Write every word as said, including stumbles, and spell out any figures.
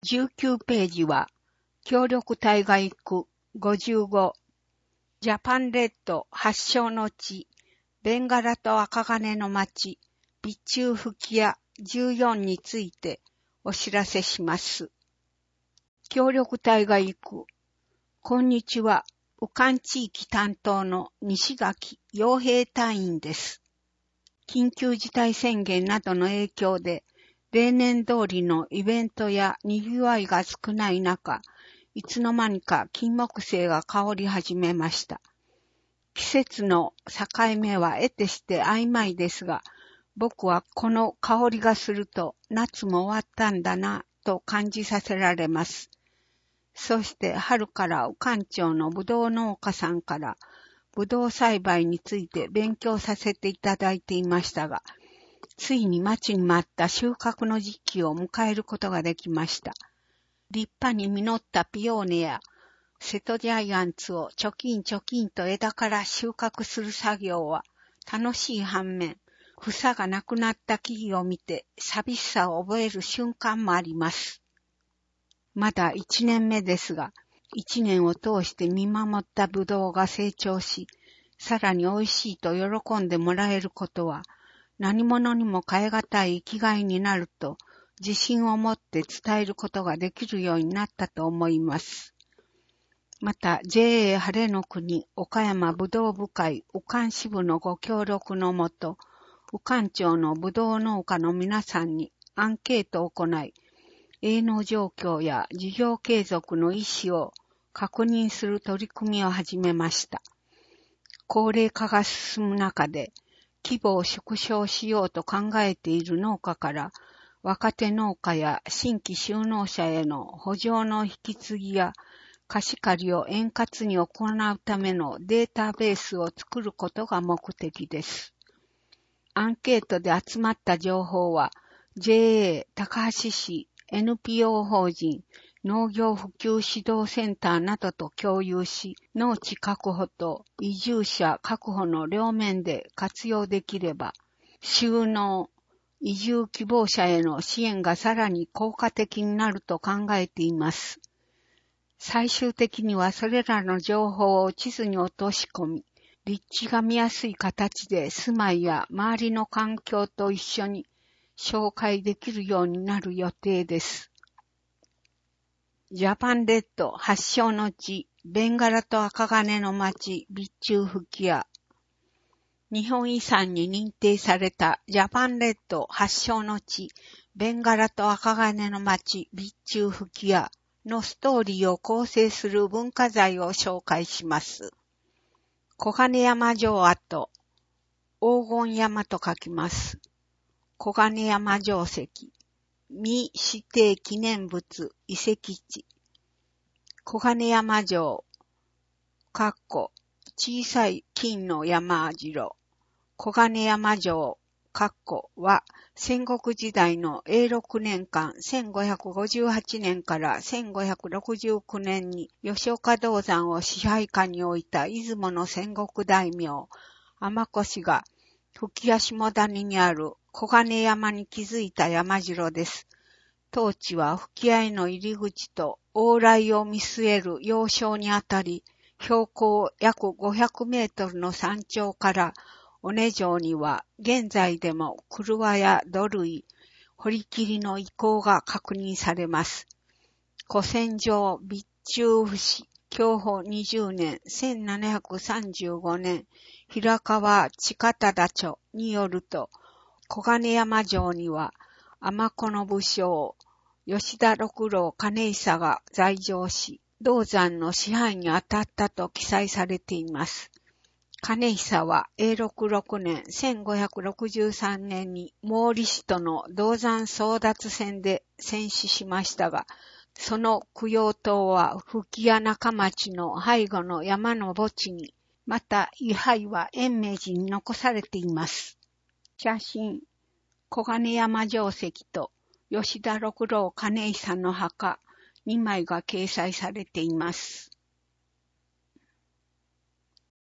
じゅうきゅうページは、協力隊が行くごじゅうご、ジャパンレッド発祥の地、ベンガラと赤金の町、備中吹き屋じゅうよんについてお知らせします。協力隊が行く。こんにちは。武漢地域担当の西垣陽平隊員です。緊急事態宣言などの影響で、例年通りのイベントや賑わいが少ない中、いつの間にか金木犀が香り始めました。季節の境目は得てして曖昧ですが、僕はこの香りがすると夏も終わったんだなと感じさせられます。そして春から宇官町のぶどう農家さんからぶどう栽培について勉強させていただいていましたが、ついに待ちに待った収穫の時期を迎えることができました。立派に実ったピオーネや瀬戸ジャイアンツをチョキンチョキンと枝から収穫する作業は楽しい反面、房がなくなった木々を見て寂しさを覚える瞬間もあります。まだ一年目ですが、一年を通して見守ったブドウが成長し、さらに美味しいと喜んでもらえることは、何者にも代え難い生きがいになると、自信を持って伝えることができるようになったと思います。また、ジェーエー 晴れの国岡山ぶどう部会宇官支部のご協力のもと、宇官町のぶどう農家の皆さんにアンケートを行い、営農状況や事業継続の意思を確認する取り組みを始めました。高齢化が進む中で、規模を縮小しようと考えている農家から、若手農家や新規就農者への補助の引き継ぎや貸し借りを円滑に行うためのデータベースを作ることが目的です。アンケートで集まった情報は、ジェーエー 高橋市 エヌピーオー 法人農業普及指導センターなどと共有し、農地確保と移住者確保の両面で活用できれば、就農、移住希望者への支援がさらに効果的になると考えています。最終的にはそれらの情報を地図に落とし込み、立地が見やすい形で住まいや周りの環境と一緒に紹介できるようになる予定です。ジャパンレッド発祥の地、ベンガラと赤金の町、備中吹き屋。日本遺産に認定されたジャパンレッド発祥の地、ベンガラと赤金の町、備中吹き屋のストーリーを構成する文化財を紹介します。小金山城跡、黄金山と書きます。小金山城跡、未指定記念物遺跡地、小金山城、かっこ小さい金の山城、小金山城、かっこは戦国時代のえいろくねんかんせんごひゃくごじゅうはちねんからせんごひゃくろくじゅうきゅうねんに吉岡銅山を支配下に置いた出雲の戦国大名、天越が吹屋下谷にある小金山に築いた山城です。当地は吹屋への入り口と往来を見据える要衝にあたり、標高約ごひゃくメートルの山頂から尾根城には現在でも黒輪や土塁、堀切の遺構が確認されます。古戦場備中伏享保にじゅうねんせんななひゃくさんじゅうごねん平川近忠著によると、小金山城には尼子の武将吉田六郎兼久が在城し、銅山の支配に当たったと記載されています。兼久はえいろくろくねんせんごひゃくろくじゅうさんねんに毛利氏との銅山争奪戦で戦死しましたが、その供養塔は吹屋中町の背後の山の墓地に、また位牌は延命寺に残されています。写真、小金山城跡と吉田六郎兼久の墓にまいが掲載されています。